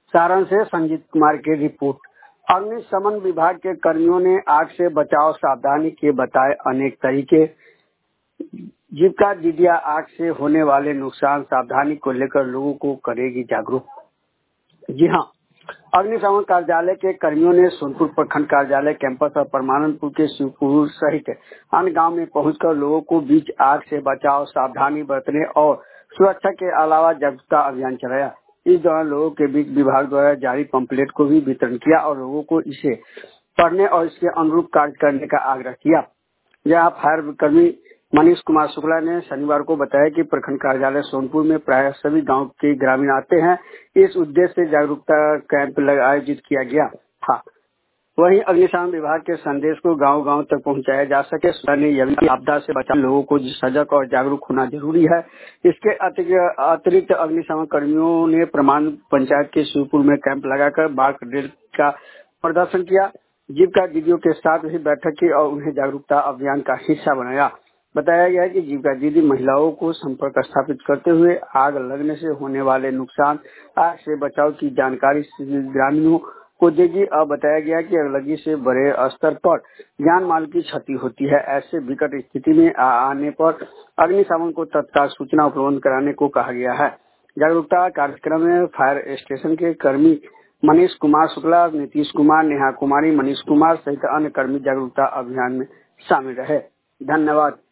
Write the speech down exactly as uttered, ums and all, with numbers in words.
सारण से संजीत कुमार की रिपोर्ट। अग्निशमन विभाग के कर्मियों ने आग से बचाव सावधानी के बताए अनेक तरीके। जीविका दीदिया आग से होने वाले नुकसान सावधानी को लेकर लोगों को करेगी जागरूक। जी हाँ, अग्निशमन कार्यालय के कर्मियों ने सोनपुर प्रखंड कार्यालय कैंपस और परमानंदपुर के शिवपुर सहित अन्य गांव में पहुंचकर लोगों को बीच आग से बचाव सावधानी बरतने और सुरक्षा के अलावा जागरूकता अभियान चलाया। इस दौरान लोगों के बीच विभाग द्वारा जारी पंपलेट को भी वितरण किया और लोगों को इसे पढ़ने और इसके अनुरूप कार्य करने का आग्रह किया। यहाँ फायर कर्मी मनीष कुमार शुक्ला ने शनिवार को बताया कि प्रखंड कार्यालय सोनपुर में प्राय सभी गांव के ग्रामीण आते हैं। इस उद्देश्य से जागरूकता कैंप आयोजित किया गया था। वहीं अग्निशमन विभाग के संदेश को गांव गांव तक पहुंचाया जा सके। ने यह भी आपदा से बचाव लोगों को सजग और जागरूक होना जरूरी है। इसके अतिरिक्त अग्निशमन कर्मियों ने प्रमाण पंचायत के शिवपुर में कैंप लगाकर बाढ़ ड्रिल का प्रदर्शन किया। जीविका दीदियों के साथ भी बैठक की और उन्हें जागरूकता अभियान का हिस्सा बनाया। बताया गया है कि जीविका दीदी महिलाओं को संपर्क स्थापित करते हुए आग लगने से होने वाले नुकसान, आग से बचाव की जानकारी ग्रामीणों को देगी। और बताया गया कि अगलगी से बड़े स्तर पर जान माल की क्षति होती है। ऐसे विकट स्थिति में आने पर अग्निशमन को तत्काल सूचना उपलब्ध कराने को कहा गया है। जागरूकता कार्यक्रम में फायर स्टेशन के कर्मी मनीष कुमार शुक्ला, नीतीश कुमार, नेहा कुमारी, मनीष कुमार सहित अन्य कर्मी जागरूकता अभियान में शामिल रहे। धन्यवाद।